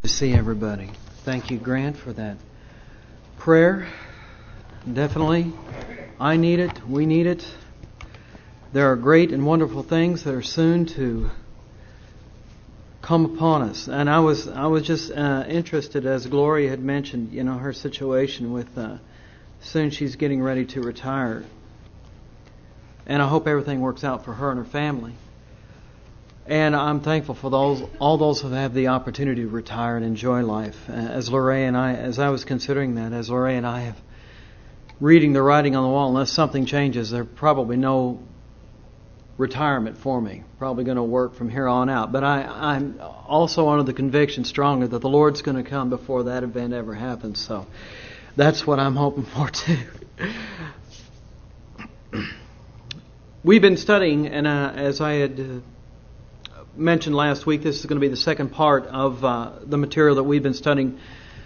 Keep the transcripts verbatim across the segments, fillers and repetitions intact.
To see everybody. Thank you, Grant, for that prayer. Definitely, I need it. We need it. There are great and wonderful things that are soon to come upon us. And I was I was just uh, interested, as Gloria had mentioned, you know, her situation with uh, soon she's getting ready to retire. And I hope everything works out for her and her family. And I'm thankful for those, all those who have the opportunity to retire and enjoy life. As Lorraine and I, as I was considering that, as Lorraine and I have reading the writing on the wall, unless something changes, there's probably no retirement for me. Probably going to work from here on out. But I, I'm also under the conviction strongly that the Lord's going to come before that event ever happens. So that's what I'm hoping for too. We've been studying, and uh, as I had Uh, mentioned last week, this is going to be the second part of uh, the material that we've been studying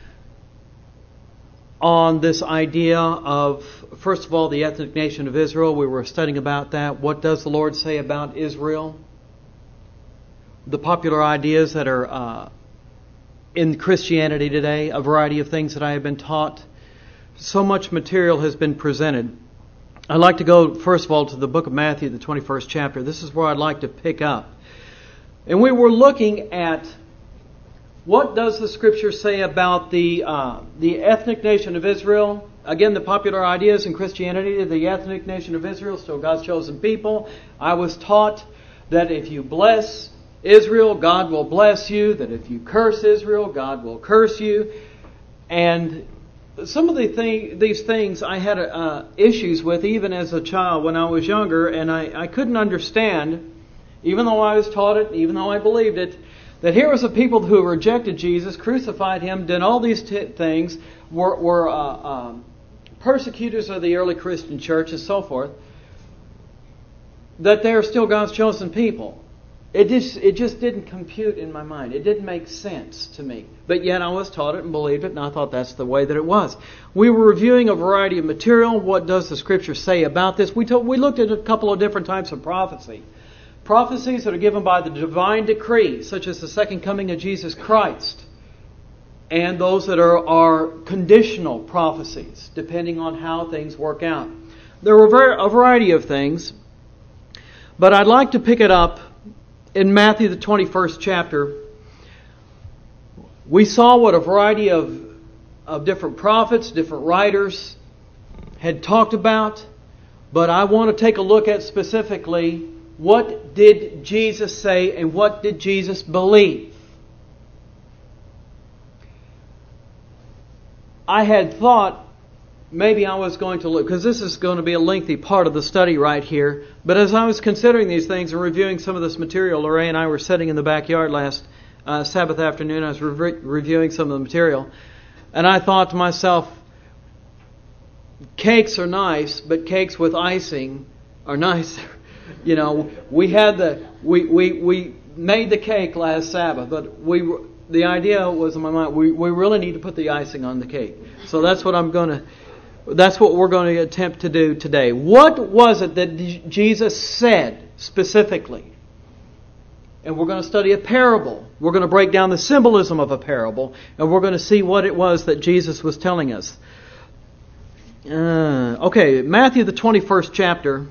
on this idea of, first of all, the ethnic nation of Israel. We were studying about that. What does the Lord say about Israel? The popular ideas that are uh, in Christianity today, a variety of things that I have been taught. So much material has been presented. I'd like to go, first of all, to the book of Matthew, the twenty-first chapter. This is where I'd like to pick up. And we were looking at what does the Scripture say about the uh, the ethnic nation of Israel. Again, the popular ideas in Christianity, the ethnic nation of Israel, still God's chosen people. I was taught that if you bless Israel, God will bless you. That if you curse Israel, God will curse you. And some of the thing, these things I had uh, issues with even as a child when I was younger, and I, I couldn't understand. Even though I was taught it, even though I believed it, that here was a people who rejected Jesus, crucified Him, did all these t- things, were, were uh, um, persecutors of the early Christian church and so forth, that they are still God's chosen people. It just, it just didn't compute in my mind. It didn't make sense to me. But yet I was taught it and believed it, and I thought that's the way that it was. We were reviewing a variety of material. What does the Scripture say about this? We, told, we looked at a couple of different types of prophecy. Prophecies that are given by the divine decree, such as the second coming of Jesus Christ, and those that are, are conditional prophecies, depending on how things work out. There were a variety of things, but I'd like to pick it up in Matthew, the twenty-first chapter. We saw what a variety of, of different prophets, different writers had talked about, but I want to take a look at specifically what did Jesus say and what did Jesus believe? I had thought maybe I was going to look, because this is going to be a lengthy part of the study right here, but as I was considering these things and reviewing some of this material, Lorraine and I were sitting in the backyard last uh, Sabbath afternoon. I was re- reviewing some of the material, and I thought to myself, cakes are nice, but cakes with icing are nicer. You know, we had the we, we, we made the cake last Sabbath, but we the idea was in my mind we, we really need to put the icing on the cake. So that's what I'm going to that's what we're going to attempt to do today. What was it that Jesus said specifically? And we're going to study a parable. We're going to break down the symbolism of a parable, and we're going to see what it was that Jesus was telling us. Uh, okay, Matthew the twenty-first chapter.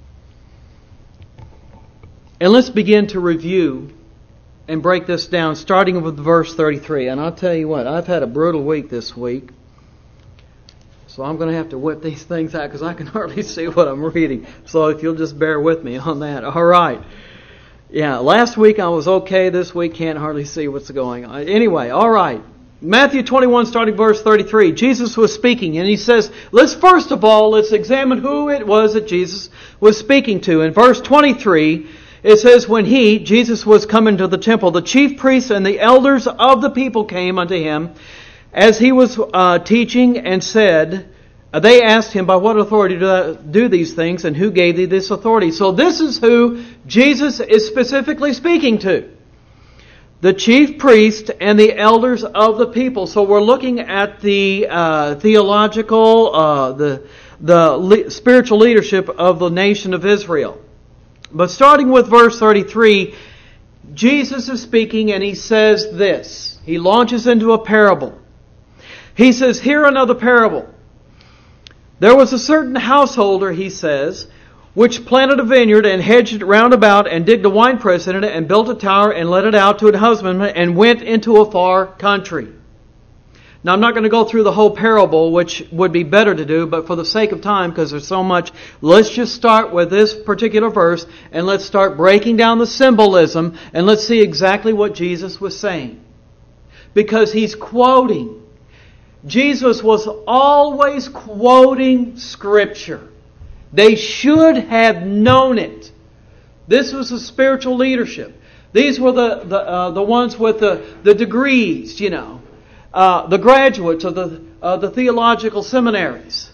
And let's begin to review and break this down, starting with verse thirty-three. And I'll tell you what, I've had a brutal week this week. So I'm going to have to whip these things out because I can hardly see what I'm reading. So if you'll just bear with me on that. All right. Yeah, last week I was okay. This week can't hardly see what's going on. Anyway, all right. Matthew twenty-one, starting verse thirty-three. Jesus was speaking, and He says, let's first of all, let's examine who it was that Jesus was speaking to. In verse twenty-three, it says, when He, Jesus, was come into the temple, the chief priests and the elders of the people came unto Him as He was uh, teaching, and said, uh, they asked Him, by what authority do I do these things, and who gave Thee this authority? So this is who Jesus is specifically speaking to. The chief priest and the elders of the people. So we're looking at the uh, theological, uh, the, the le- spiritual leadership of the nation of Israel. But starting with verse thirty-three, Jesus is speaking and He says this. he launches into a parable. He says, hear another parable. There was a certain householder, he says, which planted a vineyard and hedged it round about and digged a winepress in it and built a tower and let it out to an husbandman and went into a far country. Now, I'm not going to go through the whole parable, which would be better to do, but for the sake of time, because there's so much, let's just start with this particular verse and let's start breaking down the symbolism and let's see exactly what Jesus was saying. Because he's quoting. Jesus was always quoting Scripture. They should have known it. This was the spiritual leadership. These were the the, uh, the ones with the, the degrees, you know. Uh, the graduates of the, uh, the theological seminaries.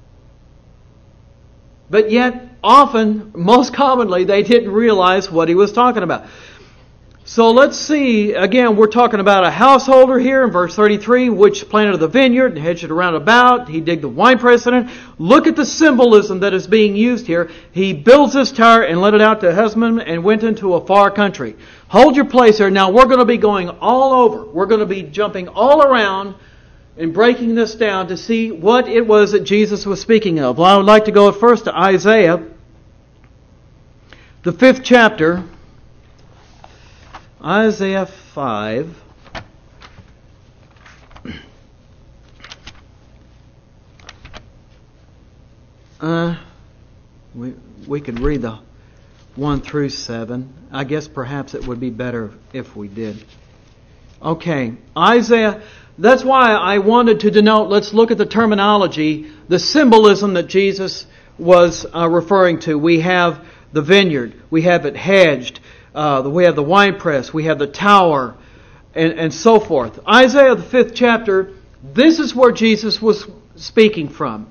But yet, often, most commonly, they didn't realize what he was talking about. So let's see, again, we're talking about a householder here in verse thirty-three, which planted the vineyard and hedged it around about. He digged the winepress in it. Look at the symbolism that is being used here. He builds this tower and let it out to a husbandman and went into a far country. Hold your place here. Now we're going to be going all over. We're going to be jumping all around and breaking this down to see what it was that Jesus was speaking of. Well, I would like to go first to Isaiah, the fifth chapter. Isaiah five. Uh, we we could read the one through seven. I guess perhaps it would be better if we did. Okay, Isaiah. That's why I wanted to denote. Let's look at the terminology, the symbolism that Jesus was uh, referring to. We have the vineyard. We have it hedged. Uh, we have the winepress, we have the tower, and, and so forth. Isaiah, the fifth chapter, this is where Jesus was speaking from.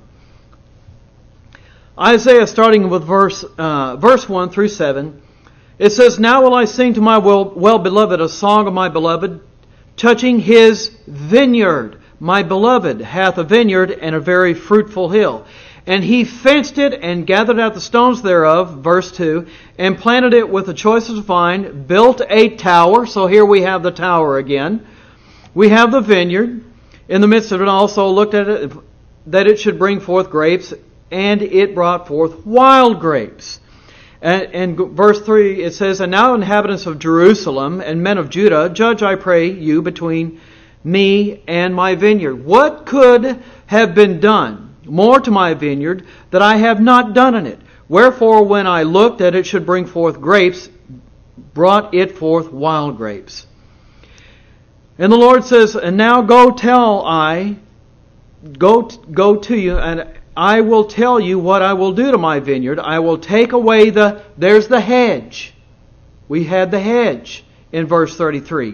Isaiah, starting with verse uh, verse one through seven, it says, Now will I sing to my well, well-beloved a song of my beloved, touching his vineyard. My beloved hath a vineyard and a very fruitful hill. And he fenced it and gathered out the stones thereof, verse two, and planted it with the choicest vine, built a tower. So here we have the tower again. We have the vineyard. In the midst of it also looked at it, that it should bring forth grapes, and it brought forth wild grapes. And, and verse three, it says, And now inhabitants of Jerusalem and men of Judah, judge, I pray you, between me and my vineyard. What could have been done more to my vineyard that I have not done in it? Wherefore, when I looked that it should bring forth grapes, brought it forth wild grapes. And the Lord says, And now go tell I, go, go to you, and I will tell you what I will do to my vineyard. I will take away the, there's the hedge. We had the hedge in verse thirty-three.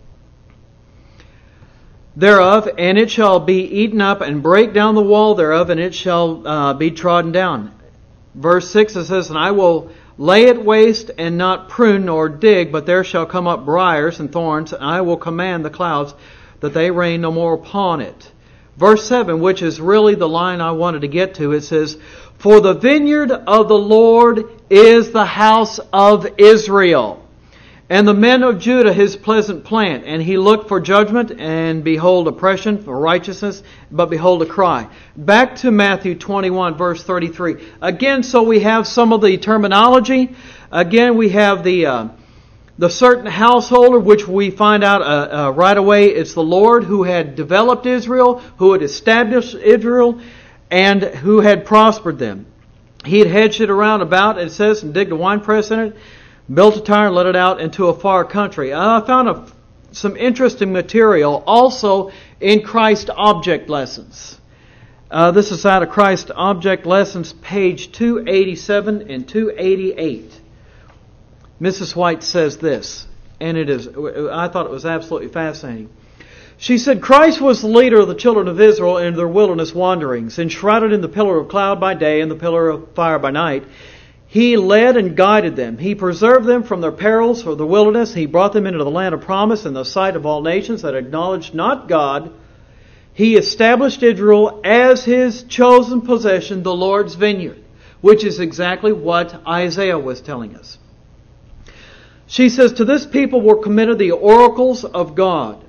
Thereof, and it shall be eaten up, and break down the wall thereof, and it shall uh, be trodden down. Verse six, it says, And I will lay it waste, and not prune nor dig, but there shall come up briars and thorns, and I will command the clouds that they rain no more upon it. Verse seven, which is really the line I wanted to get to, it says, For the vineyard of the Lord is the house of Israel, and the men of Judah his pleasant plant. And he looked for judgment, and behold oppression, for righteousness, but behold a cry. Back to Matthew twenty-one, verse thirty-three. Again, so we have some of the terminology. Again, we have the uh, the certain householder, which we find out uh, uh, right away. It's the Lord who had developed Israel, who had established Israel, and who had prospered them. He had hedged it around about, it says, and digged a winepress in it, built a tower and let it out into a far country. I found a, some interesting material also in Christ Object Lessons. Uh, this is out of Christ Object Lessons, page two eighty-seven and two eighty-eight. Missus White says this, and it is, I thought it was absolutely fascinating. She said, Christ was the leader of the children of Israel in their wilderness wanderings, enshrouded in the pillar of cloud by day and the pillar of fire by night. He led and guided them. He preserved them from their perils for the wilderness. He brought them into the land of promise in the sight of all nations that acknowledged not God. He established Israel as His chosen possession, the Lord's vineyard, which is exactly what Isaiah was telling us. She says, To this people were committed the oracles of God.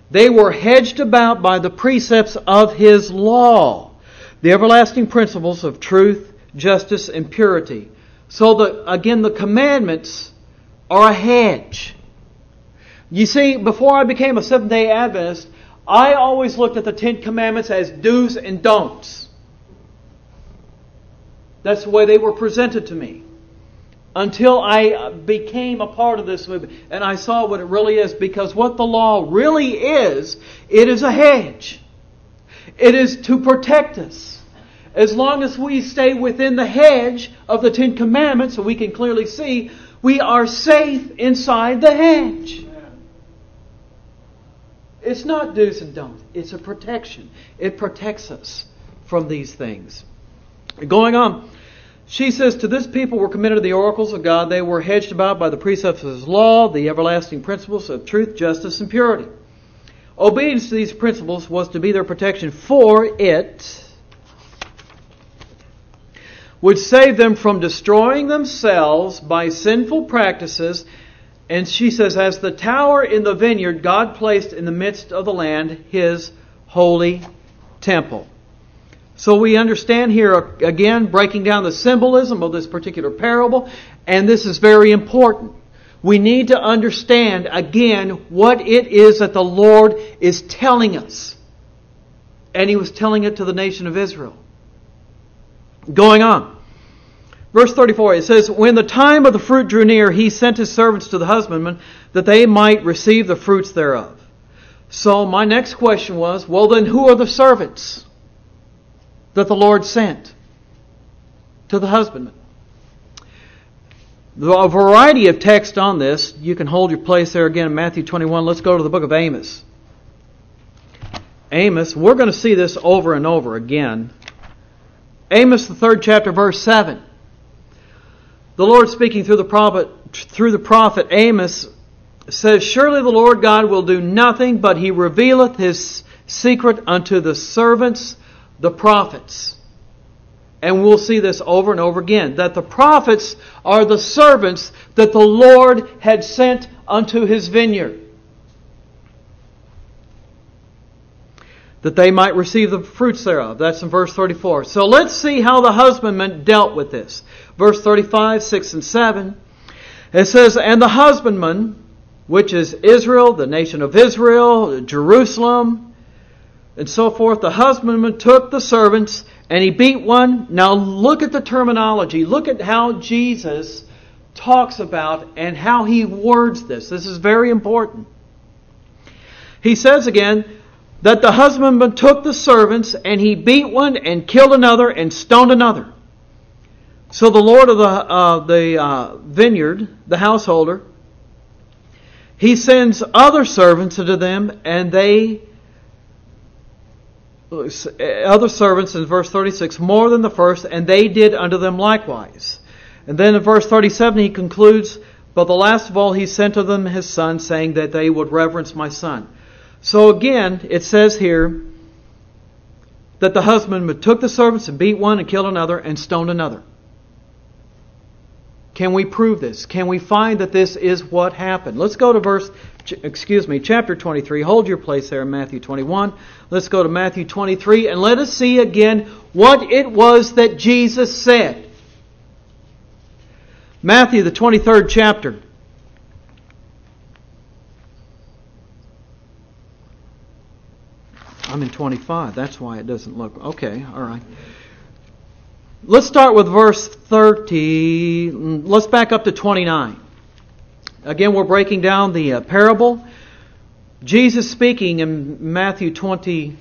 They were hedged about by the precepts of His law, the everlasting principles of truth, justice, and purity. So, the, again, the commandments are a hedge. You see, before I became a Seventh-day Adventist, I always looked at the Ten Commandments as do's and don'ts. That's the way they were presented to me. Until I became a part of this movement and I saw what it really is. Because what the law really is, it is a hedge. It is to protect us. As long as we stay within the hedge of the Ten Commandments, so we can clearly see, we are safe inside the hedge. It's not do's and don'ts. It's a protection. It protects us from these things. Going on, she says, to this people were committed the oracles of God. They were hedged about by the precepts of His law, the everlasting principles of truth, justice, and purity. Obedience to these principles was to be their protection, for it would save them from destroying themselves by sinful practices. And she says, as the tower in the vineyard God placed in the midst of the land, His holy temple. So we understand here, again, breaking down the symbolism of this particular parable. And this is very important. We need to understand, again, what it is that the Lord is telling us. And He was telling it to the nation of Israel. Going on. Verse thirty-four, it says, when the time of the fruit drew near, He sent His servants to the husbandmen, that they might receive the fruits thereof. So my next question was, well then who are the servants that the Lord sent to the husbandmen? There are a variety of text on this. You can hold your place there again in Matthew twenty-one. Let's go to the book of Amos. Amos, we're going to see this over and over again. Amos, the third chapter, verse seven. The Lord speaking through the prophet, through the prophet Amos says, surely the Lord God will do nothing, but He revealeth His secret unto the servants, the prophets. And we'll see this over and over again, that the prophets are the servants that the Lord had sent unto His vineyard, that they might receive the fruits thereof. That's in verse thirty-four. So let's see how the husbandman dealt with this. Verse thirty-five, six and seven. It says, and the husbandman, which is Israel, the nation of Israel, Jerusalem, and so forth, the husbandman took the servants and he beat one. Now look at the terminology. Look at how Jesus talks about and how He words this. This is very important. He says again, that the husbandman took the servants and he beat one and killed another and stoned another. So the Lord of the, uh, the uh, vineyard, the householder, He sends other servants unto them, and they, other servants in verse thirty-six, more than the first, and they did unto them likewise. And then in verse thirty-seven He concludes, but the last of all He sent to them His Son, saying that they would reverence my Son. So again, it says here that the husbandman took the servants and beat one and killed another and stoned another. Can we prove this? Can we find that this is what happened? Let's go to verse, excuse me, chapter twenty-three. Hold your place there in Matthew twenty-one. Let's go to Matthew twenty-three and let us see again what it was that Jesus said. Matthew, the twenty-third chapter. I'm in twenty-five. That's why it doesn't look... Okay, all right. Let's start with verse thirty. Let's back up to twenty-nine. Again, we're breaking down the uh, parable. Jesus speaking in Matthew twenty-three,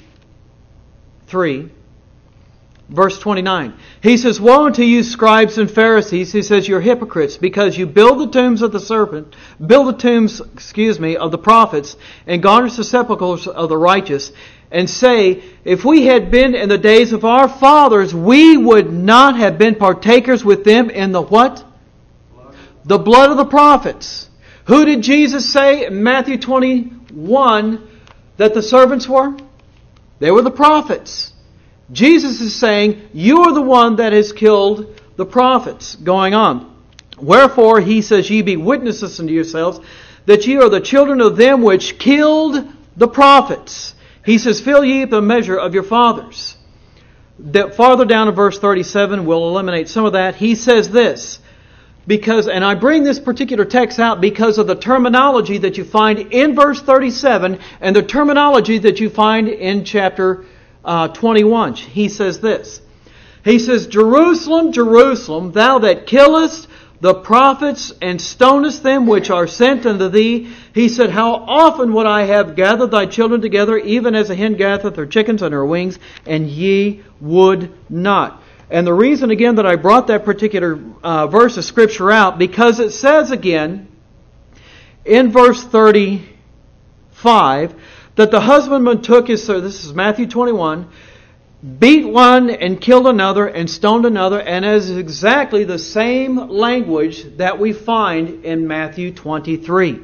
verse twenty-nine. He says, woe unto you, scribes and Pharisees. He says, you're hypocrites, because you build the tombs of the serpent, build the tombs, excuse me, of the prophets, and garnish the sepulchres of the righteous, and say, if we had been in the days of our fathers, we would not have been partakers with them in the what? Blood. The blood of the prophets. Who did Jesus say in Matthew twenty-one that the servants were? They were the prophets. Jesus is saying, you are the one that has killed the prophets. Going on. Wherefore, He says, ye be witnesses unto yourselves, that ye are the children of them which killed the prophets. He says, fill ye up the measure of your fathers. That farther down in verse thirty-seven, we'll eliminate some of that. He says this, because, and I bring this particular text out because of the terminology that you find in verse thirty-seven and the terminology that you find in chapter uh, twenty-one. He says this. He says, Jerusalem, Jerusalem, thou that killest the prophets and stonest them which are sent unto thee. He said, how often would I have gathered thy children together, even as a hen gathereth her chickens under her wings, and ye would not. And the reason again that I brought that particular uh, verse of Scripture out, because it says again in verse thirty-five that the husbandman took his, so this is Matthew twenty-one, beat one and killed another and stoned another, and is exactly the same language that we find in Matthew twenty-three.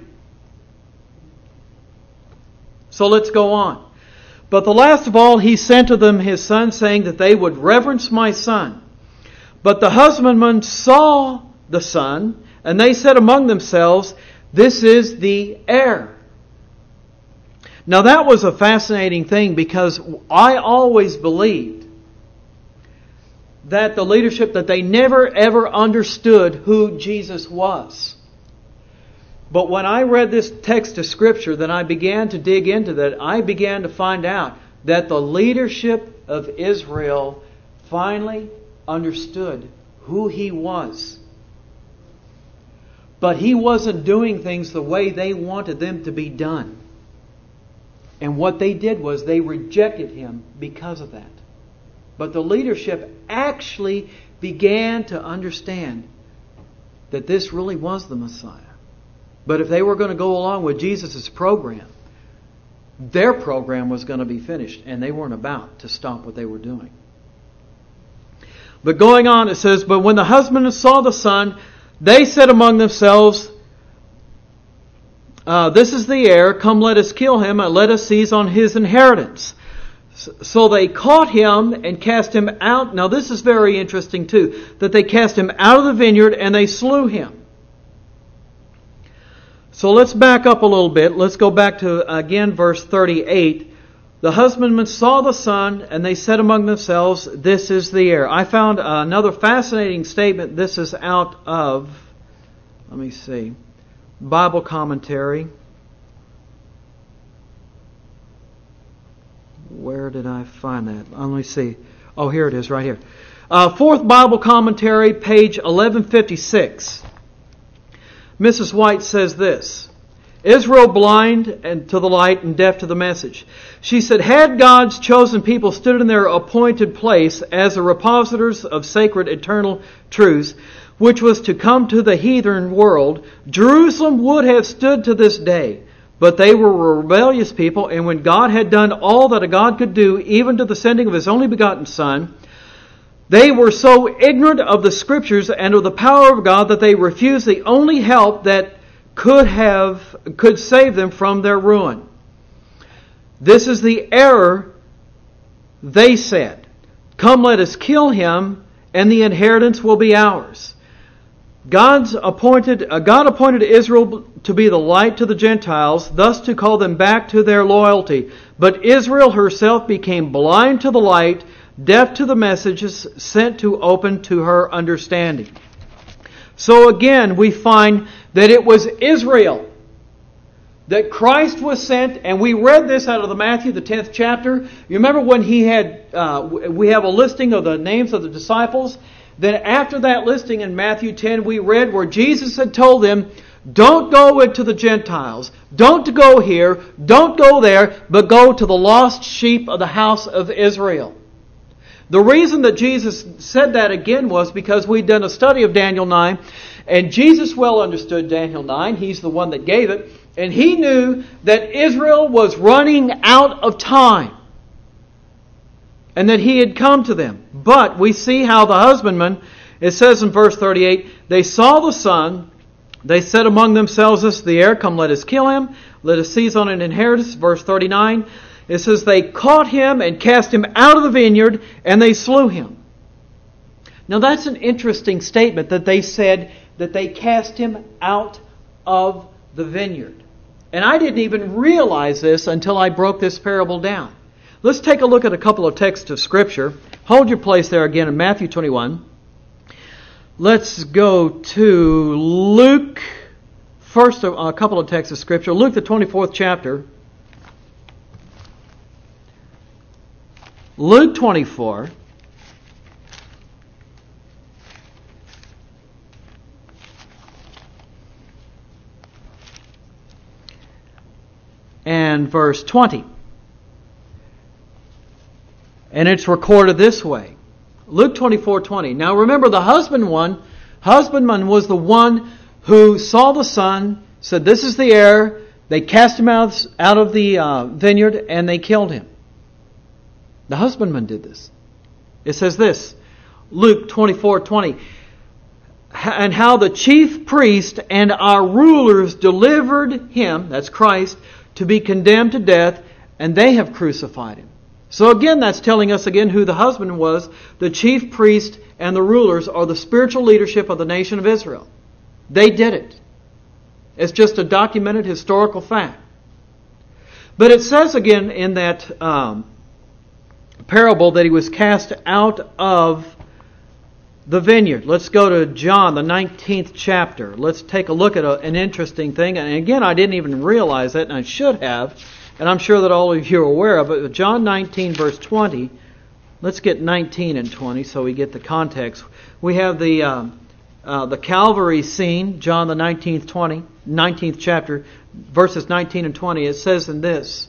So let's go on. But the last of all, he sent to them his son, saying that they would reverence my son. But the husbandmen saw the son, and they said among themselves, this is the heir. Now that was a fascinating thing, because I always believed that the leadership, that they never ever understood who Jesus was. But when I read this text of Scripture, then I began to dig into that. I began to find out that the leadership of Israel finally understood who He was. But He wasn't doing things the way they wanted them to be done. And what they did was they rejected Him because of that. But the leadership actually began to understand that this really was the Messiah. But if they were going to go along with Jesus' program, their program was going to be finished, and they weren't about to stop what they were doing. But going on, it says, but when the husband saw the son, they said among themselves, uh, this is the heir, come let us kill him, and let us seize on his inheritance. So they caught him and cast him out. Now this is very interesting too, that they cast him out of the vineyard and they slew him. So let's back up a little bit. Let's go back to, again, verse thirty-eight. The husbandmen saw the son, and they said among themselves, this is the heir. I found another fascinating statement. This is out of, let me see, Bible commentary. Where did I find that? Let me see. Oh, here it is, right here. Uh, fourth Bible commentary, page eleven fifty-six. Missus White says this, Israel blind and to the light and deaf to the message. She said, had God's chosen people stood in their appointed place as the repositors of sacred eternal truths, which was to come to the heathen world, Jerusalem would have stood to this day. But they were a rebellious people, and when God had done all that a God could do, even to the sending of His only begotten Son, they were so ignorant of the Scriptures and of the power of God that they refused the only help that could have could save them from their ruin. This is the error, they said. Come, let us kill him, and the inheritance will be ours. God's appointed, uh, God appointed Israel to be the light to the Gentiles, thus to call them back to their loyalty. But Israel herself became blind to the light, deaf to the messages sent to open to her understanding. So again, we find that it was Israel that Christ was sent, and we read this out of the Matthew, the tenth chapter. You remember when he had, uh, we have a listing of the names of the disciples. Then after that listing in Matthew ten, we read where Jesus had told them, don't go into the Gentiles. Don't go here. Don't go there, but go to the lost sheep of the house of Israel. The reason that Jesus said that again was because we'd done a study of Daniel nine, and Jesus well understood Daniel nine. He's the one that gave it. And He knew that Israel was running out of time, and that He had come to them. But we see how the husbandmen, it says in verse thirty-eight, they saw the son, they said among themselves, this is the heir, come let us kill him, let us seize on an inheritance. Verse thirty-nine, it says they caught him and cast him out of the vineyard, and they slew him. Now that's an interesting statement, that they said that they cast him out of the vineyard. And I didn't even realize this until I broke this parable down. Let's take a look at a couple of texts of Scripture. Hold your place there again in Matthew twenty-one. Let's go to Luke, first a couple of texts of Scripture. Luke, the twenty-fourth chapter. Luke twenty-four. And verse twenty. And it's recorded this way. Luke twenty-four twenty. Now remember, the husband one, husbandman was the one who saw the son, said, "This is the heir." They cast him out, out of the uh, vineyard and they killed him. The husbandman did this. It says this, Luke twenty-four twenty. And how the chief priest and our rulers delivered him, that's Christ, to be condemned to death, and they have crucified him. So again, that's telling us again who the husband was. The chief priest and the rulers are the spiritual leadership of the nation of Israel. They did it. It's just a documented historical fact. But it says again in that um, parable that he was cast out of the vineyard. Let's go to John, the nineteenth chapter. Let's take a look at a, an interesting thing. And again, I didn't even realize that, and I should have. And I'm sure that all of you are aware of it. But John nineteen, verse twenty. Let's get nineteen and twenty so we get the context. We have the um, uh, the Calvary scene, John the nineteenth, twenty, nineteenth chapter, verses nineteen and twenty. It says in this,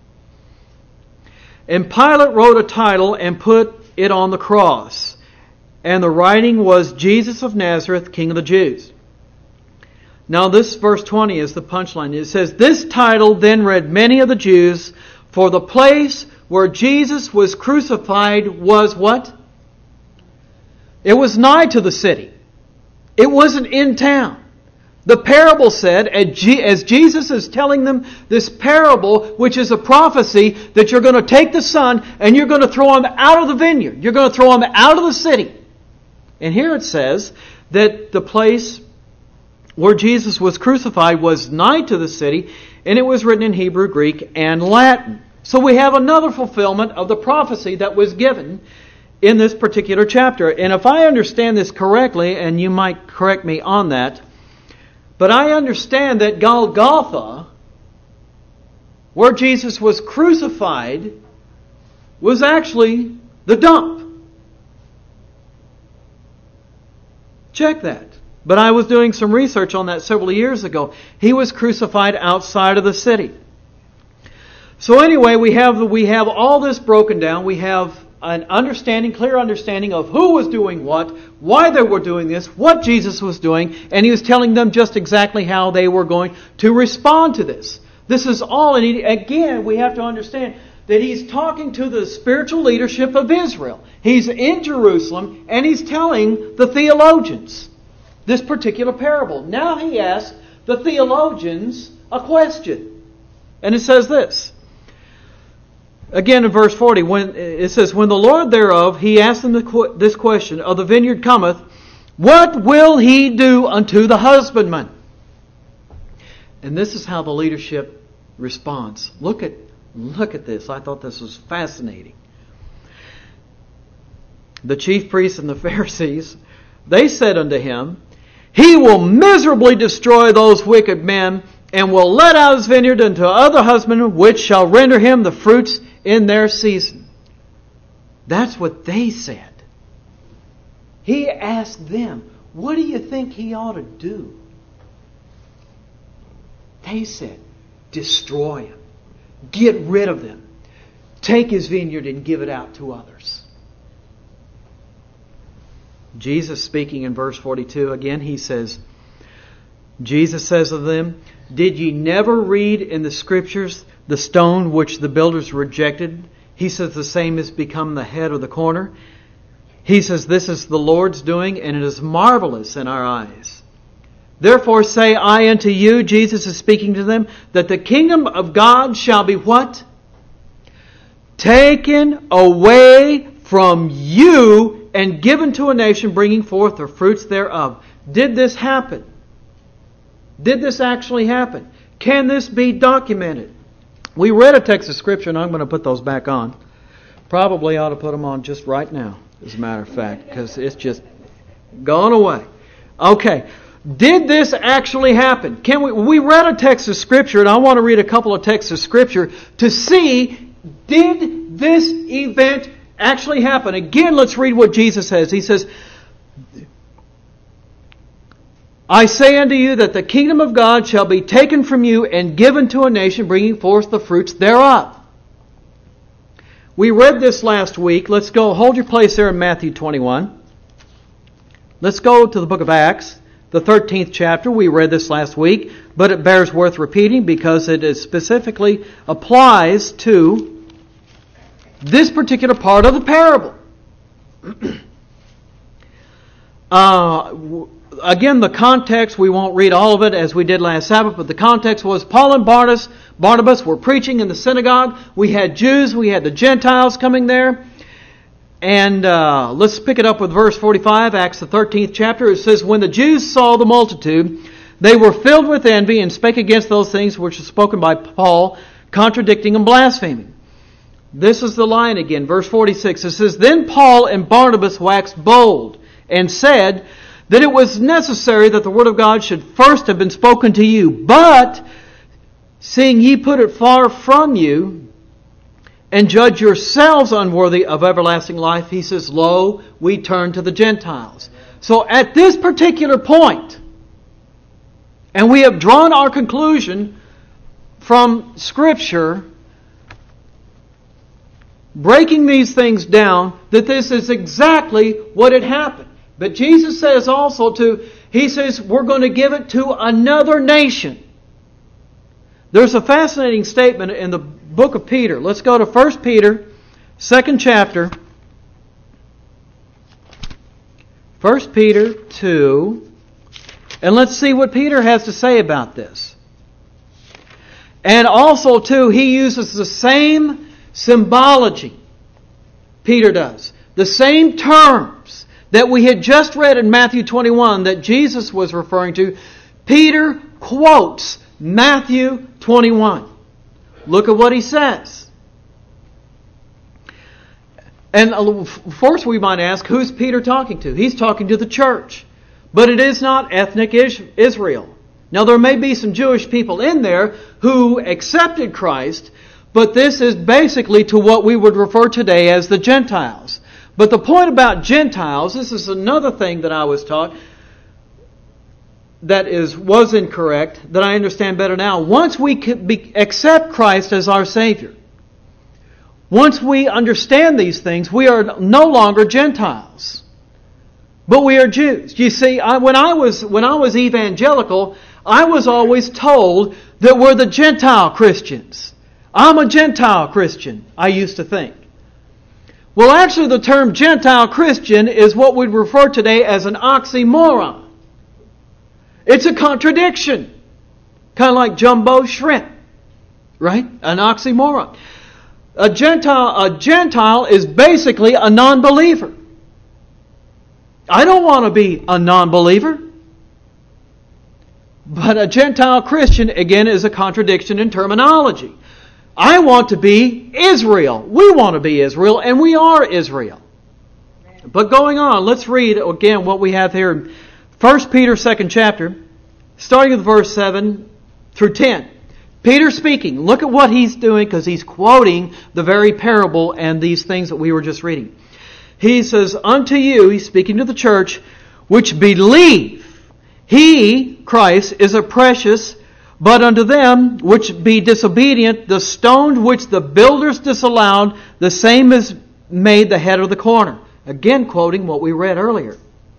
"And Pilate wrote a title and put it on the cross. And the writing was Jesus of Nazareth, King of the Jews." Now this verse twenty is the punchline. It says, "This title then read many of the Jews, for the place where Jesus was crucified was" what? It was nigh to the city. It wasn't in town. The parable said, as Jesus is telling them this parable, which is a prophecy, that you're going to take the son and you're going to throw him out of the vineyard. You're going to throw him out of the city. And here it says that the place where Jesus was crucified was nigh to the city, and it was written in Hebrew, Greek, and Latin. So we have another fulfillment of the prophecy that was given in this particular chapter. And if I understand this correctly, and you might correct me on that, but I understand that Golgotha, where Jesus was crucified, was actually the dump. Check that. But I was doing some research on that several years ago. He was crucified outside of the city. So anyway, we have we have all this broken down. We have an understanding, clear understanding of who was doing what, why they were doing this, what Jesus was doing, and He was telling them just exactly how they were going to respond to this. This is all, and he, again, we have to understand that He's talking to the spiritual leadership of Israel. He's in Jerusalem, and He's telling the theologians this particular parable. Now He asks the theologians a question. And it says this. Again in verse forty, when it says, "When the Lord thereof, He asked them this question, of the vineyard cometh, what will He do unto the husbandman?" And this is how the leadership responds. Look at Look at this. I thought this was fascinating. The chief priests and the Pharisees, they said unto Him, "He will miserably destroy those wicked men, and will let out His vineyard unto other husbandmen, which shall render Him the fruits in their season." That's what they said. He asked them, "What do you think He ought to do?" They said, "Destroy him. Get rid of them. Take His vineyard and give it out to others." Jesus speaking in verse forty-two, again He says, Jesus says of them, "Did ye never read in the Scriptures the stone which the builders rejected?" He says the same has become the head of the corner. He says this is the Lord's doing, and it is marvelous in our eyes. "Therefore say I unto you," Jesus is speaking to them, "that the kingdom of God shall be" what? "Taken away from you and given to a nation, bringing forth the fruits thereof." Did this happen? Did this actually happen? Can this be documented? We read a text of Scripture, and I'm going to put those back on. Probably ought to put them on just right now, as a matter of fact, because it's just gone away. Okay. Did this actually happen? Can we? We read a text of Scripture, and I want to read a couple of texts of Scripture to see, did this event actually happen? Again, let's read what Jesus says. He says, I say unto you that the kingdom of God shall be taken from you and given to a nation, bringing forth the fruits thereof. We read this last week. Let's go, hold your place there in Matthew twenty-one. Let's go to the book of Acts, the thirteenth chapter. We read this last week, but it bears worth repeating because it is specifically applies to this particular part of the parable. uh, again, the context, we won't read all of it as we did last Sabbath, but the context was Paul and Barnabas, Barnabas were preaching in the synagogue. We had Jews, we had the Gentiles coming there. And uh, let's pick it up with verse forty-five, Acts the thirteenth chapter. It says, when the Jews saw the multitude, they were filled with envy and spake against those things which were spoken by Paul, contradicting and blaspheming. This is the line again, verse forty-six. It says, then Paul and Barnabas waxed bold and said that it was necessary that the word of God should first have been spoken to you. But, seeing ye put it far from you, and judge yourselves unworthy of everlasting life, he says, lo, we turn to the Gentiles. So at this particular point, and we have drawn our conclusion from Scripture, breaking these things down, that this is exactly what had happened. But Jesus says also to, He says, we're going to give it to another nation. There's a fascinating statement in the book of Peter. Let's go to First Peter, second chapter. First Peter two. And let's see what Peter has to say about this. And also, too, he uses the same symbology. Peter does. The same terms that we had just read in Matthew twenty-one that Jesus was referring to. Peter quotes Matthew twenty-one. Look at what he says. And first we might ask, who's Peter talking to? He's talking to the church. But it is not ethnic Israel. Now there may be some Jewish people in there who accepted Christ, but this is basically to what we would refer today as the Gentiles. But the point about Gentiles, this is another thing that I was taught that is was incorrect, that I understand better now. Once we be, accept Christ as our Savior, once we understand these things, we are no longer Gentiles, but we are Jews. You see, I, when I was when I was evangelical, I was always told that we're the Gentile Christians. I'm a Gentile Christian, I used to think. Well, actually, the term Gentile Christian is what we'd refer today as an oxymoron. It's a contradiction. Kind of like jumbo shrimp. Right? An oxymoron. A Gentile, a Gentile is basically a non-believer. I don't want to be a non-believer. But a Gentile Christian, again, is a contradiction in terminology. I want to be Israel. We want to be Israel, and we are Israel. But going on, let's read again what we have here in First Peter, second chapter, starting with verse seven through ten. Peter speaking. Look at what he's doing because he's quoting the very parable and these things that we were just reading. He says, unto you, he's speaking to the church, which believe He, Christ, is a precious, but unto them which be disobedient, the stone which the builders disallowed, the same is made the head of the corner. Again, quoting what we read earlier.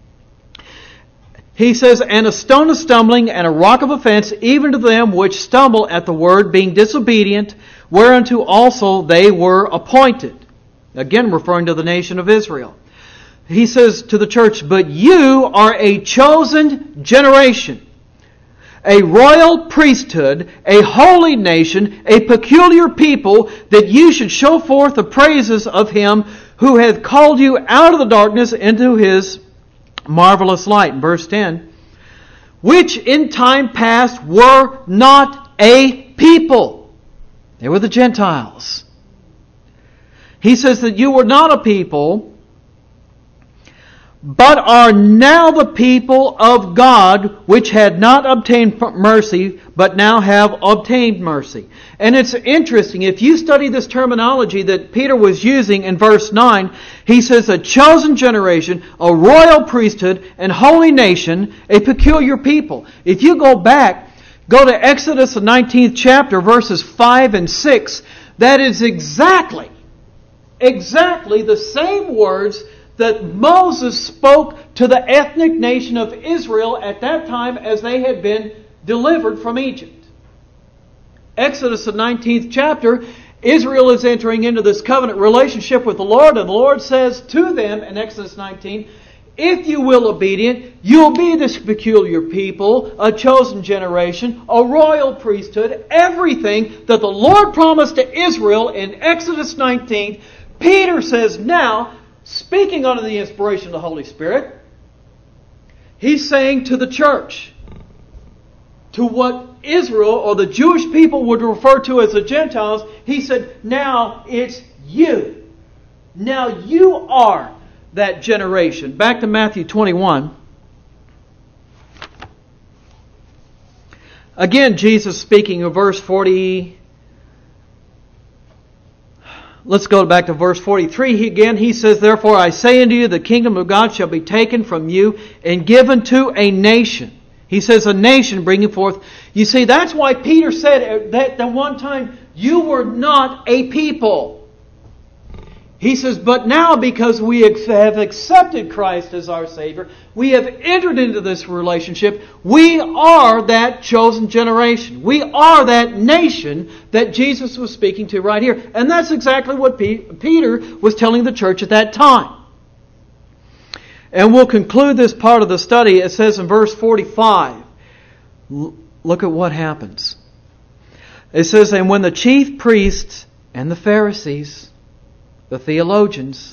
He says, and a stone of stumbling and a rock of offense, even to them which stumble at the word, being disobedient, whereunto also they were appointed. Again, referring to the nation of Israel. He says to the church, but you are a chosen generation, a royal priesthood, a holy nation, a peculiar people, that you should show forth the praises of Him who hath called you out of the darkness into His marvelous light. Verse ten, which in time past were not a people. They were the Gentiles. He says that you were not a people, but are now the people of God, which had not obtained mercy, but now have obtained mercy. And it's interesting, if you study this terminology that Peter was using in verse nine, he says a chosen generation, a royal priesthood, and holy nation, a peculiar people. If you go back, go to Exodus, the nineteenth chapter, verses five and six, that is exactly, exactly the same words that Moses spoke to the ethnic nation of Israel at that time as they had been delivered from Egypt. Exodus, the nineteenth chapter, Israel is entering into this covenant relationship with the Lord, and the Lord says to them in Exodus nineteen, if you will obedient, you'll be this peculiar people, a chosen generation, a royal priesthood, everything that the Lord promised to Israel in Exodus nineteen. Peter says now, speaking under the inspiration of the Holy Spirit, he's saying to the church, to what Israel or the Jewish people would refer to as the Gentiles, he said, now it's you. Now you are that generation. Back to Matthew twenty-one. Again, Jesus speaking of verse forty. Let's go back to verse forty-three. He, again, he says, therefore I say unto you, the kingdom of God shall be taken from you and given to a nation. He says a nation bringing forth. You see, that's why Peter said that the one time, you were not a people. He says, but now because we have accepted Christ as our Savior, we have entered into this relationship, we are that chosen generation. We are that nation that Jesus was speaking to right here. And that's exactly what Peter was telling the church at that time. And we'll conclude this part of the study. It says in verse forty-five, look at what happens. It says, and when the chief priests and the Pharisees, the theologians,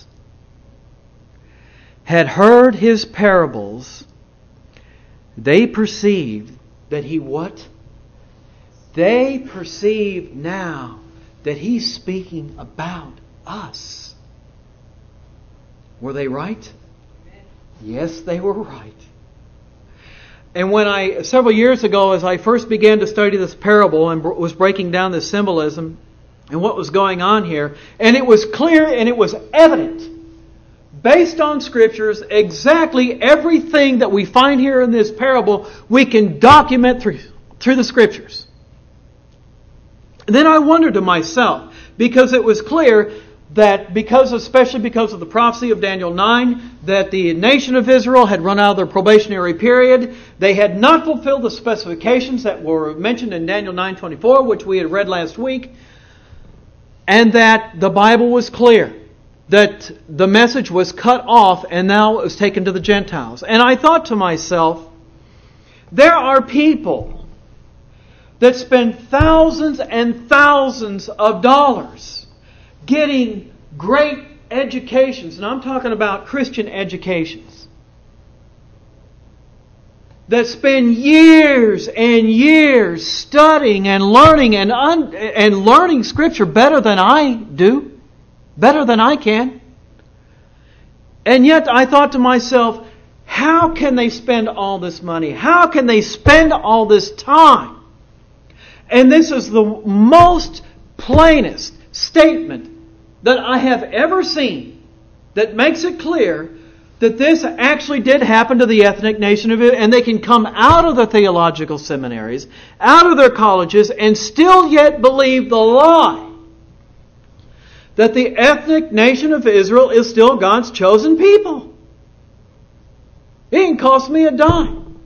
had heard his parables, they perceived that he what? They perceived now that he's speaking about us. Were they right? Yes, they were right. And when I, several years ago, as I first began to study this parable and was breaking down the symbolism and what was going on here, and it was clear and it was evident, based on Scriptures, exactly everything that we find here in this parable, we can document through, through the Scriptures. And then I wondered to myself, because it was clear that because, especially because of the prophecy of Daniel nine, that the nation of Israel had run out of their probationary period, they had not fulfilled the specifications that were mentioned in Daniel nine twenty-four, which we had read last week, and that the Bible was clear that the message was cut off and now it was taken to the Gentiles. And I thought to myself, there are people that spend thousands and thousands of dollars getting great educations, and I'm talking about Christian educations, that spend years and years studying and learning and un- and learning Scripture better than I do, better than I can. And yet I thought to myself, how can they spend all this money? How can they spend all this time? And this is the most plainest statement that I have ever seen that makes it clear that this actually did happen to the ethnic nation of Israel, and they can come out of the theological seminaries, out of their colleges, and still yet believe the lie that the ethnic nation of Israel is still God's chosen people. It didn't cost me a dime.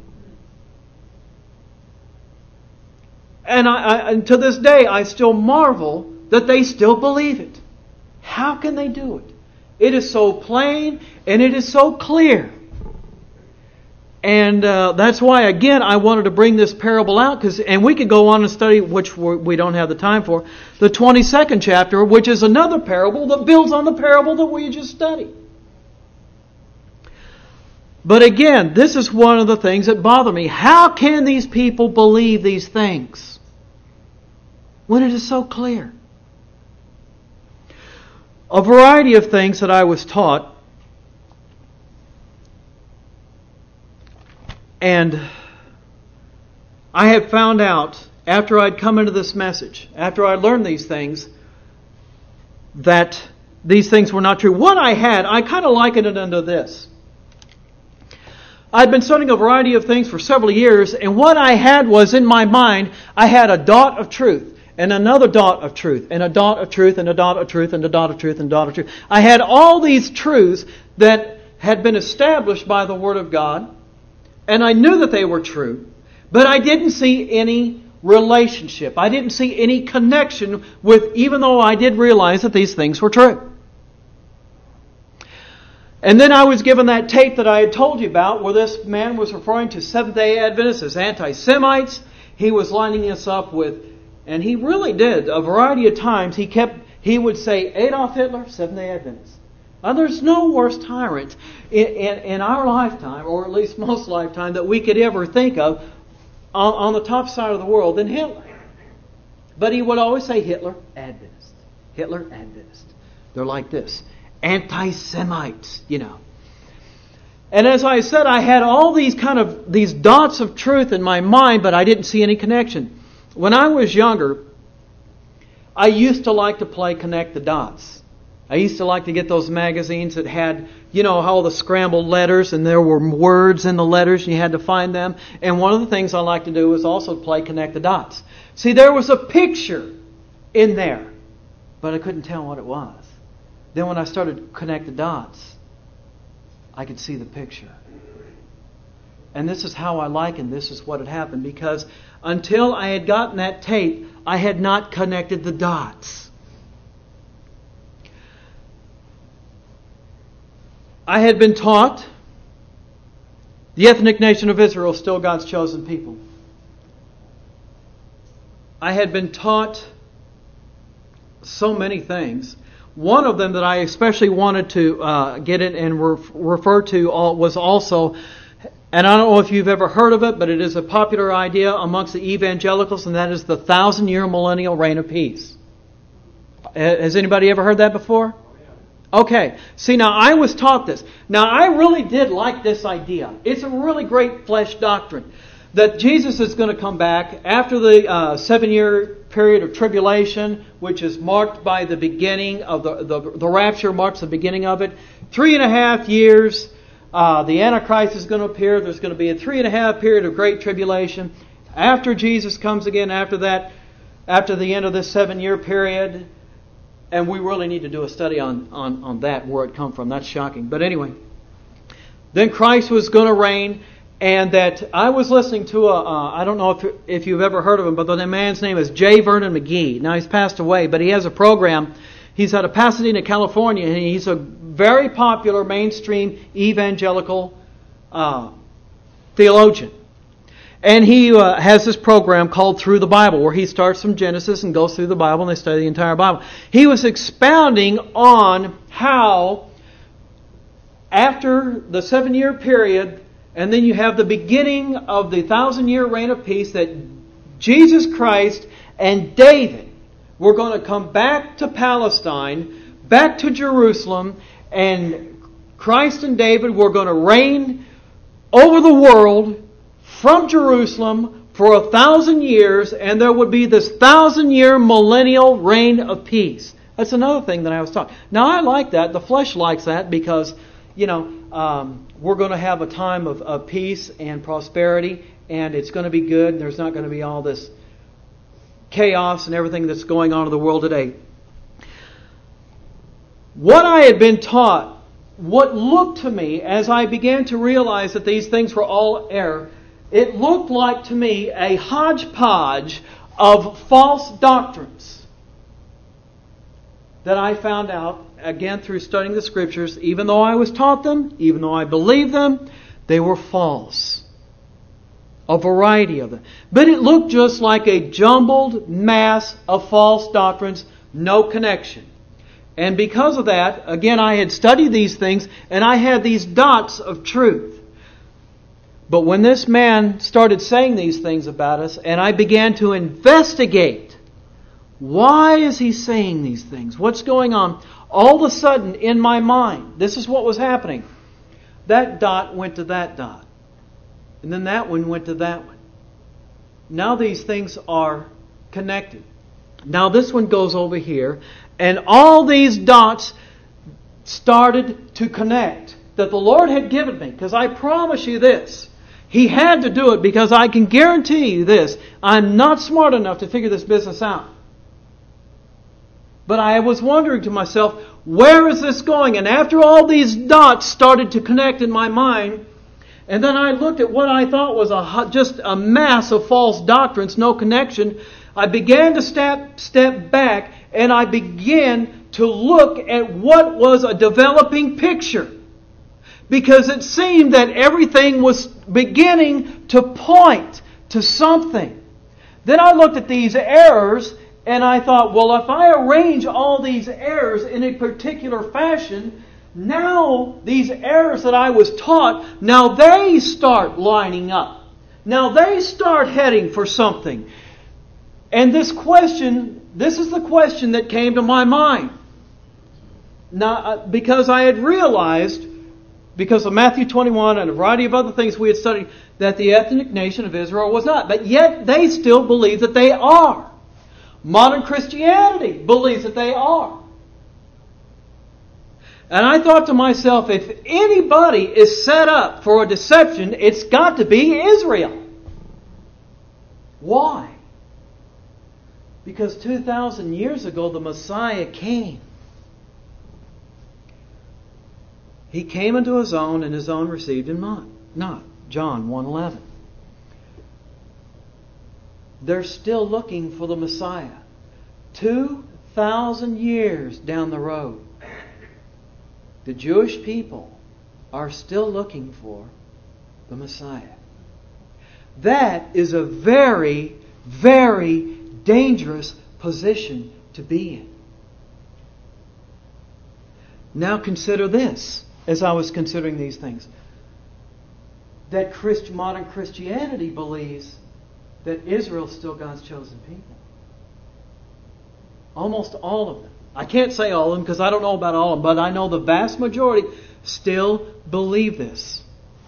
And, I, I, and to this day, I still marvel that they still believe it. How can they do it? It is so plain and it is so clear. And uh, that's why, again, I wanted to bring this parable out. Cause, and we could go on and study, which we don't have the time for, the twenty-second chapter, which is another parable that builds on the parable that we just studied. But again, this is one of the things that bother me. How can these people believe these things? when it is so clear? A variety of things that I was taught, and I had found out after I'd come into this message, after I learned these things, that these things were not true. What I had, I kind of likened it unto this. I'd been studying a variety of things for several years, and what I had was in my mind, I had a dot of truth, and another dot of truth, and a dot of truth, and a dot of truth, and a dot of truth, and a dot of truth. I had all these truths that had been established by the Word of God, and I knew that they were true, but I didn't see any relationship. I didn't see any connection with, even though I did realize that these things were true. And then I was given that tape that I had told you about, where this man was referring to Seventh-day Adventists as anti-Semites. He was lining us up with, and he really did, a variety of times, he kept, he would say, Adolf Hitler, Seventh-day Adventist. Now, there's no worse tyrant in, in, in our lifetime, or at least most lifetime, that we could ever think of on, on the top side of the world than Hitler. But he would always say Hitler, Adventist. Hitler, Adventist. They're like this. Anti-Semites, you know. And as I said, I had all these kind of, these dots of truth in my mind, but I didn't see any connection. When I was younger, I used to like to play Connect the Dots. I used to like to get those magazines that had, you know, all the scrambled letters, and there were words in the letters, and you had to find them. And one of the things I liked to do was also play Connect the Dots. See, there was a picture in there, but I couldn't tell what it was. Then when I started to connect the dots, I could see the picture. And this is how I liken this is what had happened, because until I had gotten that tape, I had not connected the dots. I had been taught the ethnic nation of Israel is still God's chosen people. I had been taught so many things. One of them that I especially wanted to uh, get in and re- refer to all, was also, and I don't know if you've ever heard of it, but it is a popular idea amongst the evangelicals, and that is the thousand-year millennial reign of peace. Has anybody ever heard that before? Okay. See, now I was taught this. Now I really did like this idea. It's a really great flesh doctrine. That Jesus is going to come back after the uh, seven-year period of tribulation, which is marked by the beginning of the, the, the rapture, marks the beginning of it. Three and a half years, uh, the Antichrist is going to appear. There's going to be a three and a half period of great tribulation. After Jesus comes again, after that, after the end of this seven-year period, and we really need to do a study on, on, on that, where it come from. That's shocking. But anyway, then Christ was going to reign. And that I was listening to a, uh, I don't know if, if you've ever heard of him, but the man's name is J. Vernon McGee. Now he's passed away, but he has a program. He's out of Pasadena, California, and he's a very popular mainstream evangelical uh, theologian. And he uh, has this program called Through the Bible, where he starts from Genesis and goes through the Bible, and they study the entire Bible. He was expounding on how after the seven-year period, and then you have the beginning of the thousand-year reign of peace, that Jesus Christ and David were going to come back to Palestine, back to Jerusalem, and Christ and David were going to reign over the world from Jerusalem for a thousand years, and there would be this thousand-year millennial reign of peace. That's another thing that I was taught. Now, I like that. The flesh likes that because, you know, um, we're going to have a time of, of peace and prosperity, and it's going to be good. There's not going to be all this chaos and everything that's going on in the world today. What I had been taught, what looked to me as I began to realize that these things were all error, it looked like to me a hodgepodge of false doctrines that I found out, again, through studying the Scriptures. Even though I was taught them, even though I believed them, they were false. A variety of them. But it looked just like a jumbled mass of false doctrines, no connection. And because of that, again, I had studied these things, and I had these dots of truth. But when this man started saying these things about us, and I began to investigate Why is he saying these things? What's going on? All of a sudden, in my mind, this is what was happening. That dot went to that dot. And then that one went to that one. Now these things are connected. Now this one goes over here. And all these dots started to connect that the Lord had given me. Because I promise you this. He had to do it because I can guarantee you this. I'm not smart enough to figure this business out. But I was wondering to myself, where is this going? And after all these dots started to connect in my mind, and then I looked at what I thought was a just a mass of false doctrines, no connection, I began to step, step back and I began to look at what was a developing picture. Because it seemed that everything was beginning to point to something. Then I looked at these errors and I thought, well, if I arrange all these errors in a particular fashion, now these errors that I was taught, now they start lining up. Now they start heading for something. And this question, this is the question that came to my mind. Now, because I had realized, because of Matthew twenty-one and a variety of other things we had studied, that the ethnic nation of Israel was not. But yet they still believe that they are. Modern Christianity believes that they are. And I thought to myself, if anybody is set up for a deception, it's got to be Israel. Why? Because two thousand years ago the Messiah came. He came into His own, and His own received Him not. Not. John one eleven. They're still looking for the Messiah. Two thousand years down the road, the Jewish people are still looking for the Messiah. That is a very, very dangerous position to be in. Now consider this, as I was considering these things. That Christ, modern Christianity believes that Israel is still God's chosen people. Almost all of them. I can't say all of them because I don't know about all of them, but I know the vast majority still believe this.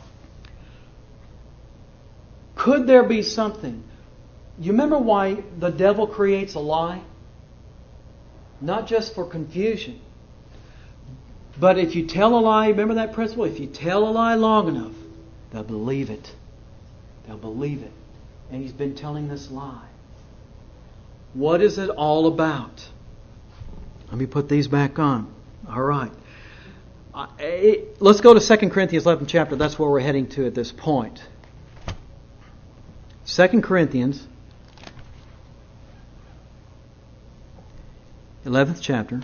Could there be something? You remember why the devil creates a lie? Not just for confusion. But if you tell a lie, remember that principle? If you tell a lie long enough, they'll believe it. They'll believe it. And he's been telling this lie. What is it all about? Let me put these back on. All right. Uh, it, let's go to Second Corinthians eleventh chapter. That's where we're heading to at this point. Second Corinthians eleventh chapter.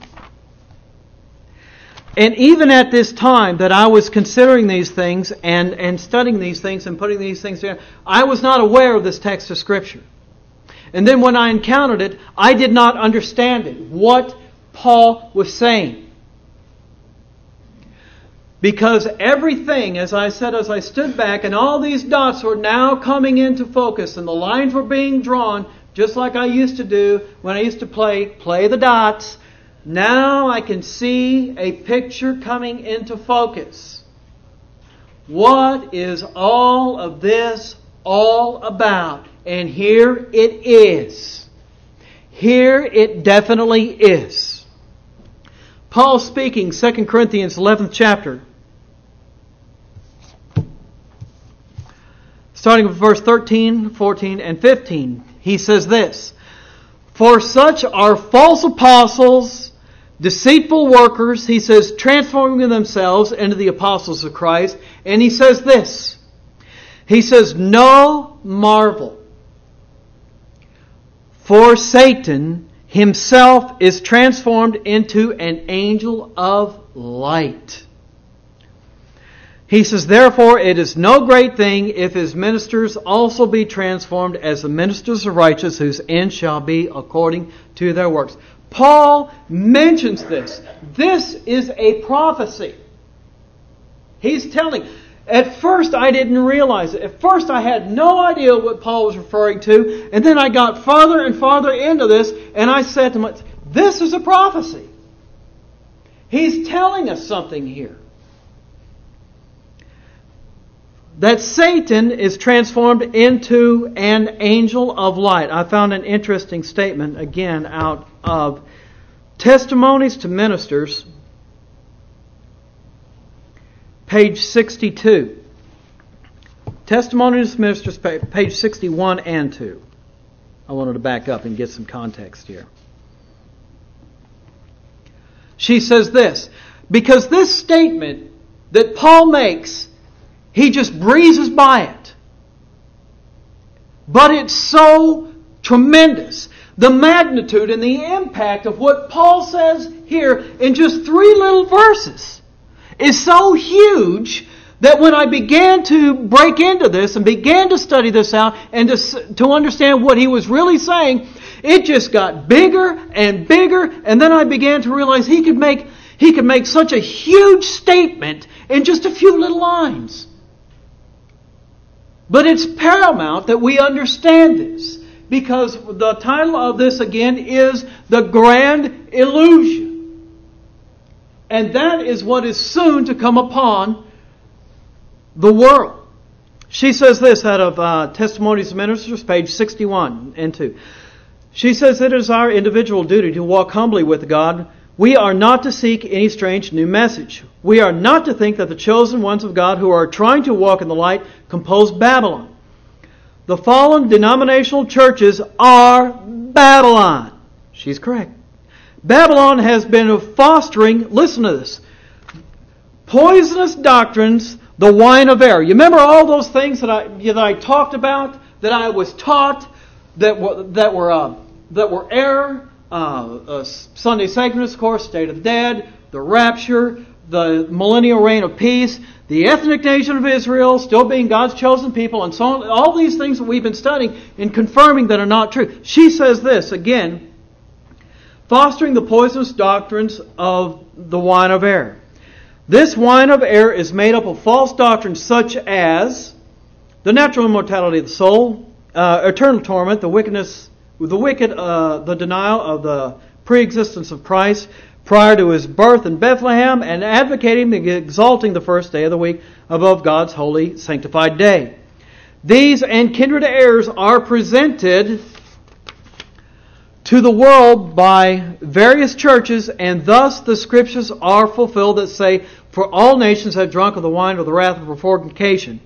And even at this time that I was considering these things and, and studying these things and putting these things together, I was not aware of this text of Scripture. And then when I encountered it, I did not understand it. What Paul was saying. Because everything, as I said, as I stood back, and all these dots were now coming into focus, and the lines were being drawn, just like I used to do when I used to play, play the dots. Now I can see a picture coming into focus. What is all of this all about? And here it is. Here it definitely is. Paul speaking, Second Corinthians eleventh chapter. Starting with verse thirteen, fourteen, and fifteen. He says this. For such are false apostles, deceitful workers, he says, transforming themselves into the apostles of Christ. And he says this. He says, no marvel. For Satan himself is transformed into an angel of light. He says, therefore it is no great thing if his ministers also be transformed as the ministers of righteousness, whose end shall be according to their works. Paul mentions this. This is a prophecy. He's telling. At first I didn't realize it. At first I had no idea what Paul was referring to. And then I got farther and farther into this. And I said to myself, this is a prophecy. He's telling us something here. That Satan is transformed into an angel of light. I found an interesting statement, again, out of Testimonies to Ministers, page sixty-two. Testimonies to Ministers, page sixty-one and two. I wanted to back up and get some context here. She says this, because this statement that Paul makes, he just breezes by it. But it's so tremendous. The magnitude and the impact of what Paul says here in just three little verses is so huge that when I began to break into this and began to study this out and to, to understand what he was really saying, it just got bigger and bigger, and then I began to realize he could make he could make such a huge statement in just a few little lines. But it's paramount that we understand this, because the title of this again is The Grand Illusion. And that is what is soon to come upon the world. She says this out of uh, Testimonies of Ministers, page sixty-one and two. She says, it is our individual duty to walk humbly with God. We are not to seek any strange new message. We are not to think that the chosen ones of God who are trying to walk in the light compose Babylon. The fallen denominational churches are Babylon. She's correct. Babylon has been fostering, listen to this, poisonous doctrines, the wine of error. You remember all those things that I that I talked about, that I was taught, that were that were uh, that were error. Uh, uh, Sunday sacredness, of course, state of the dead, the rapture, the millennial reign of peace, the ethnic nation of Israel still being God's chosen people, and so on. All these things that we've been studying and confirming that are not true. She says this again, fostering the poisonous doctrines of the wine of error. This wine of error is made up of false doctrines such as the natural immortality of the soul, uh, eternal torment, the wickedness, the wicked, uh, the denial of the pre-existence of Christ prior to His birth in Bethlehem, and advocating the exalting the first day of the week above God's holy sanctified day. These and kindred errors are presented to the world by various churches, and thus the Scriptures are fulfilled that say, for all nations have drunk of the wine of the wrath of fornication.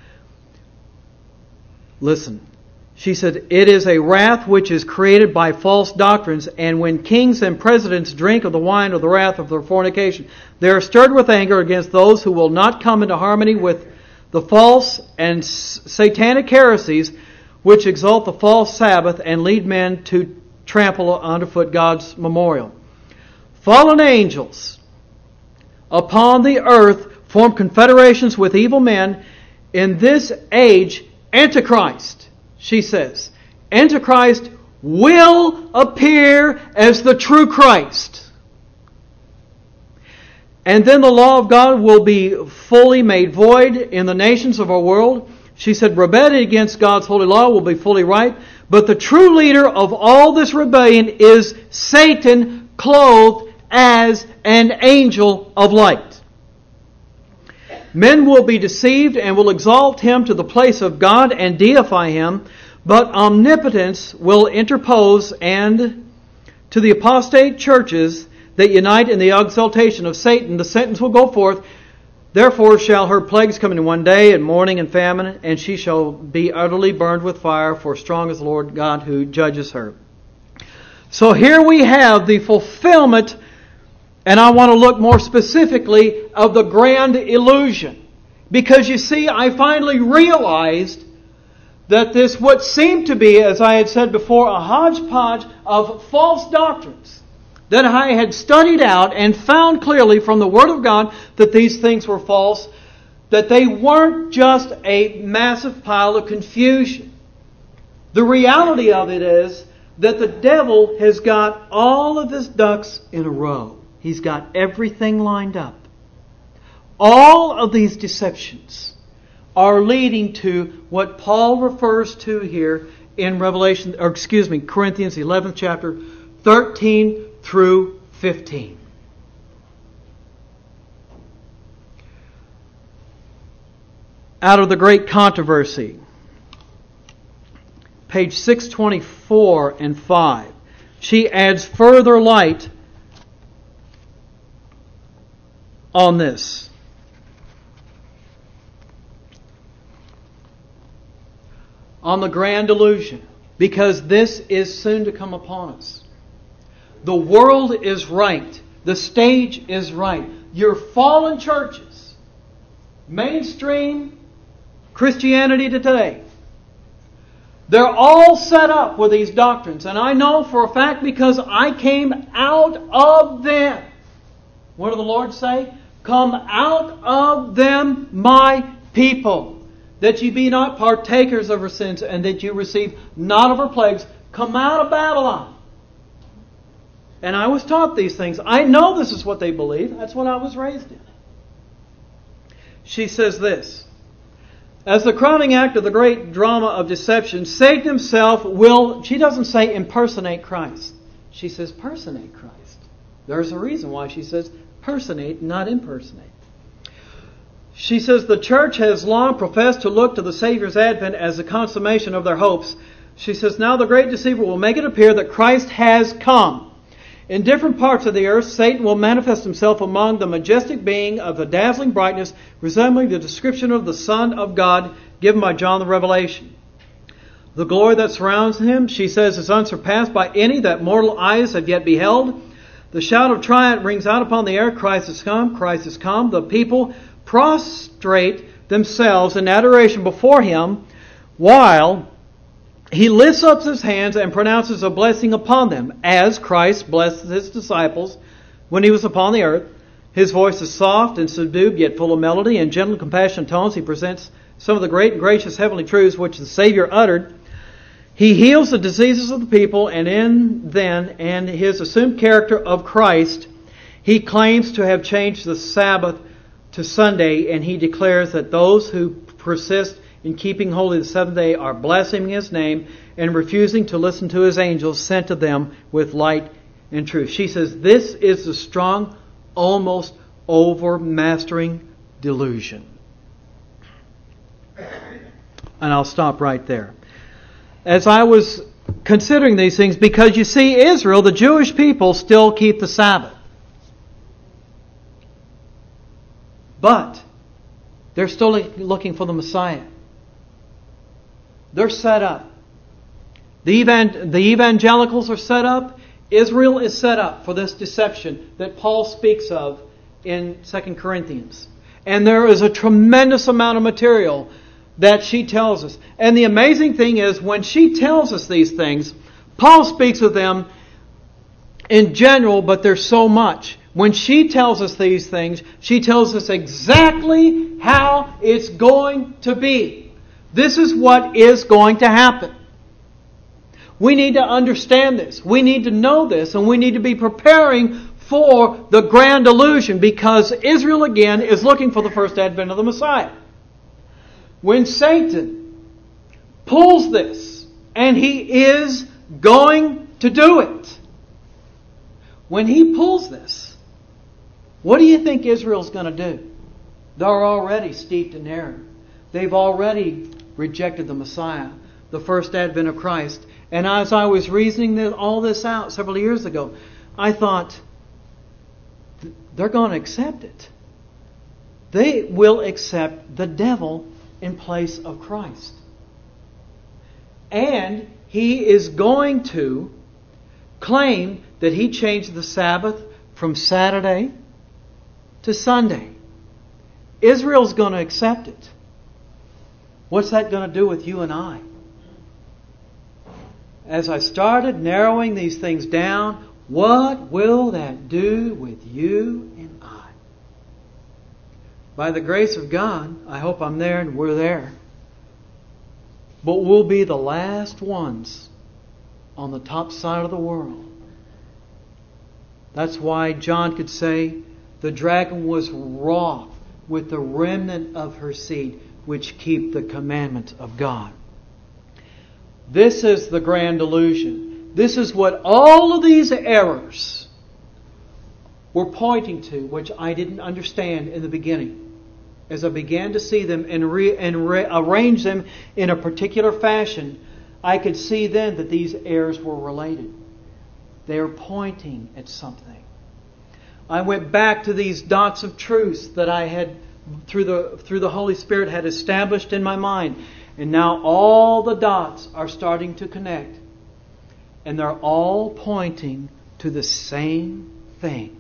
Listen. She said, it is a wrath which is created by false doctrines, and when kings and presidents drink of the wine of the wrath of their fornication, they are stirred with anger against those who will not come into harmony with the false and satanic heresies which exalt the false Sabbath and lead men to trample underfoot God's memorial. Fallen angels upon the earth form confederations with evil men. In this age, Antichrist, she says, Antichrist will appear as the true Christ. And then the law of God will be fully made void in the nations of our world. She said, rebellion against God's holy law will be fully ripe. But the true leader of all this rebellion is Satan, clothed as an angel of light. Men will be deceived and will exalt him to the place of God and deify him, but omnipotence will interpose, and to the apostate churches that unite in the exaltation of Satan, the sentence will go forth, therefore shall her plagues come in one day, and mourning and famine, and she shall be utterly burned with fire, for strong is the Lord God who judges her. So here we have the fulfillment, and I want to look more specifically of the grand illusion. Because you see, I finally realized that this, what seemed to be, as I had said before, a hodgepodge of false doctrines that I had studied out and found clearly from the Word of God that these things were false, that they weren't just a massive pile of confusion. The reality of it is that the devil has got all of his ducks in a row. He's got everything lined up. All of these deceptions are leading to what Paul refers to here in Revelation, or excuse me, Corinthians eleventh chapter, thirteen through fifteen. Out of the Great Controversy, page six twenty-four and five, she adds further light on this. On the grand delusion, because this is soon to come upon us. The world is right. The stage is right. Your fallen churches, mainstream Christianity today, they're all set up with these doctrines. And I know for a fact because I came out of them. What did the Lord say? Come out of them, my people, that ye be not partakers of her sins, and that you receive not of her plagues. Come out of Babylon. And I was taught these things. I know this is what they believe. That's what I was raised in. She says this: as the crowning act of the great drama of deception, Satan himself will, she doesn't say impersonate Christ. She says personate Christ. There's a reason why she says personate, not impersonate. She says the church has long professed to look to the Savior's advent as the consummation of their hopes. She says now the great deceiver will make it appear that Christ has come. In different parts of the earth, Satan will manifest himself among the majestic being of the dazzling brightness, resembling the description of the Son of God given by John the Revelation. The glory that surrounds him, she says, is unsurpassed by any that mortal eyes have yet beheld. The shout of triumph rings out upon the air. Christ is come, Christ is come. The people prostrate themselves in adoration before him, while he lifts up his hands and pronounces a blessing upon them, as Christ blessed his disciples when he was upon the earth. His voice is soft and subdued, yet full of melody. In gentle, compassionate tones, he presents some of the great and gracious heavenly truths which the Savior uttered. He heals the diseases of the people, and in then, and his assumed character of Christ, he claims to have changed the Sabbath to Sunday, and he declares that those who persist in keeping holy the seventh day are blaspheming his name and refusing to listen to his angels sent to them with light and truth. She says this is the strong, almost overmastering delusion. And I'll stop right there. As I was considering these things, because you see, Israel, the Jewish people, still keep the Sabbath. But they're still looking for the Messiah. They're set up. The, evan- the evangelicals are set up. Israel is set up for this deception that Paul speaks of in Second Corinthians. And there is a tremendous amount of material that she tells us. And the amazing thing is, when she tells us these things, Paul speaks of them in general, but there's so much. When she tells us these things, she tells us exactly how it's going to be. This is what is going to happen. We need to understand this. We need to know this, and we need to be preparing for the grand delusion, because Israel again is looking for the first advent of the Messiah. When Satan pulls this, and he is going to do it, when he pulls this, what do you think Israel's going to do? They're already steeped in error. They've already rejected the Messiah, the first advent of Christ. And as I was reasoning all this out several years ago, I thought, they're going to accept it. They will accept the devil in place of Christ. And he is going to claim that he changed the Sabbath from Saturday to Sunday. Israel's going to accept it. What's that going to do with you and I? As I started narrowing these things down, what will that do with you and I? By the grace of God, I hope I'm there and we're there. But we'll be the last ones on the top side of the world. That's why John could say, the dragon was wroth with the remnant of her seed, which keep the commandment of God. This is the grand illusion. This is what all of these errors were pointing to, which I didn't understand in the beginning. As I began to see them and, re- and re- arrange them in a particular fashion, I could see then that these errors were related. They are pointing at something. I went back to these dots of truth that I had, through the through the Holy Spirit, had established in my mind. And now all the dots are starting to connect. And they're all pointing to the same thing.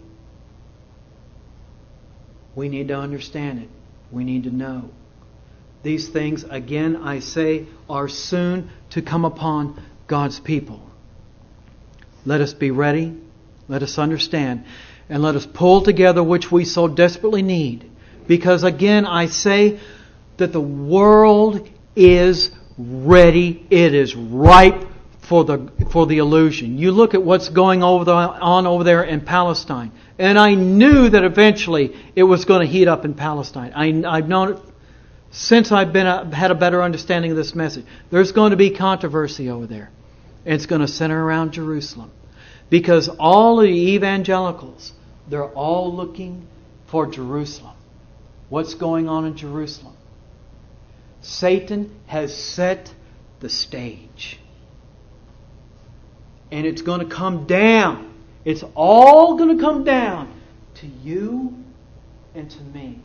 We need to understand it. We need to know. These things, again, I say, are soon to come upon God's people. Let us be ready. Let us understand. And let us pull together which we so desperately need. Because again, I say that the world is ready. It is ripe for the for the illusion. You look at what's going over the, on over there in Palestine. And I knew that eventually it was going to heat up in Palestine. I, I've known it since I've been a, had a better understanding of this message. There's going to be controversy over there. And it's going to center around Jerusalem. Because all the evangelicals, they're all looking for Jerusalem. What's going on in Jerusalem? Satan has set the stage. And it's going to come down. It's all going to come down to you and to me.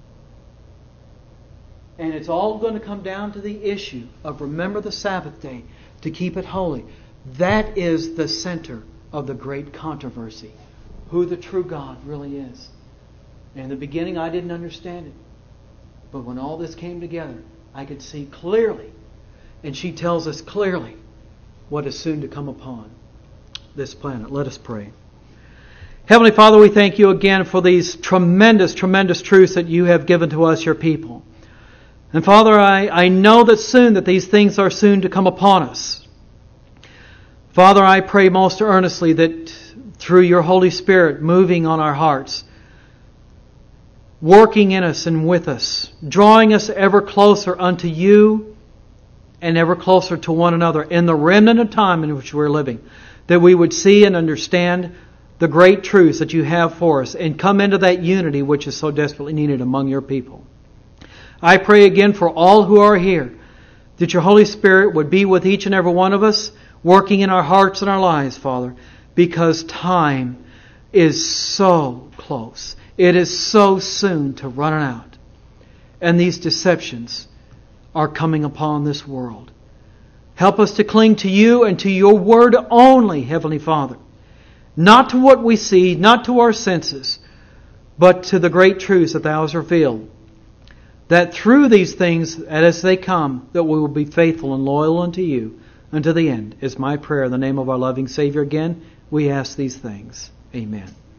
And it's all going to come down to the issue of remember the Sabbath day to keep it holy. That is the center of the great controversy. Who the true God really is. And in the beginning I didn't understand it. But when all this came together, I could see clearly. And she tells us clearly what is soon to come upon this planet. Let us pray. Heavenly Father, we thank you again for these tremendous, tremendous truths that you have given to us, your people. And Father, I, I know that soon that these things are soon to come upon us. Father, I pray most earnestly that through your Holy Spirit moving on our hearts, working in us and with us, drawing us ever closer unto you and ever closer to one another in the remnant of time in which we're living, that we would see and understand the great truths that you have for us and come into that unity which is so desperately needed among your people. I pray again for all who are here, that your Holy Spirit would be with each and every one of us, working in our hearts and our lives, Father, because time is so close. It is so soon to run out. And these deceptions are coming upon this world. Help us to cling to you and to your word only, Heavenly Father. Not to what we see, not to our senses, but to the great truths that thou hast revealed. That through these things, as they come, that we will be faithful and loyal unto you unto the end, is my prayer. In the name of our loving Savior again, we ask these things. Amen.